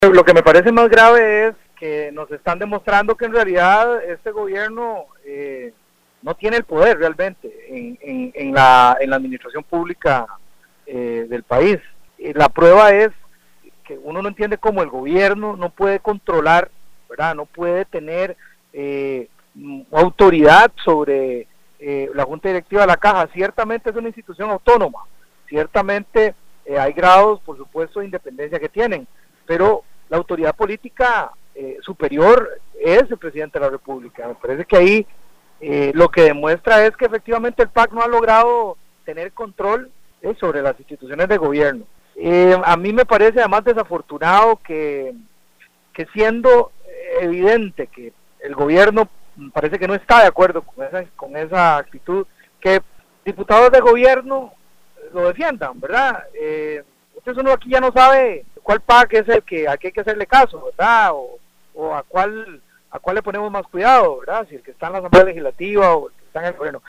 Lo que me parece más grave es que nos están demostrando que en realidad este gobierno no tiene el poder realmente en la administración pública del país. La prueba es que uno no entiende cómo el gobierno no puede controlar, ¿verdad? No puede tener autoridad sobre la Junta Directiva de la Caja. Ciertamente es una institución autónoma, ciertamente hay grados, por supuesto, de independencia que tienen, pero la autoridad política superior es el presidente de la República. Me parece que ahí lo que demuestra es que efectivamente el PAC no ha logrado tener control sobre las instituciones de gobierno. A mí me parece además desafortunado que siendo evidente que el gobierno parece que no está de acuerdo con esa actitud, que diputados de gobierno lo defiendan, ¿verdad? Entonces uno aquí ya no sabe cuál PAC es el que al que hay que hacerle caso, ¿verdad? O a cuál le ponemos más cuidado, ¿verdad? Si el que está en la Asamblea Legislativa o el que está en el gobierno.